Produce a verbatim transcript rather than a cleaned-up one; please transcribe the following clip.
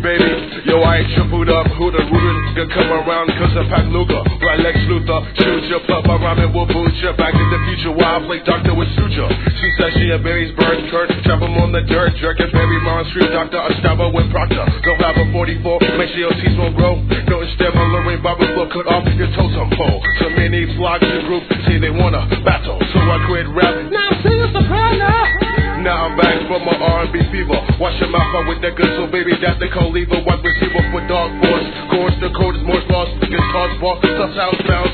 baby. Yo, I ain't tripled up, who the rootin'? Gonna come around cause I pack Luger. Right, Lex Luthor, shoot your pup, I rhyme and will boot ya. Back in the future, while I play doctor with suture. She says she a Barry's bird, Kurt, trap him on the dirt, jerking Barry Bond Street, doctor, I stab her with Proctor. Go have a forty-four, make sure your teeth won't grow. Don't instead my Lorraine Bobby will cut off your totem pole. So many flocks and groups say they wanna battle, so I quit rap. Now I'm singing soprano. Now I'm back from my R and B fever. Wash your mouth out with that good, so baby, that's the cold lever. White receiver for dog force. Chorus, the code is more lost. Guitars, walk, stuff house, bound.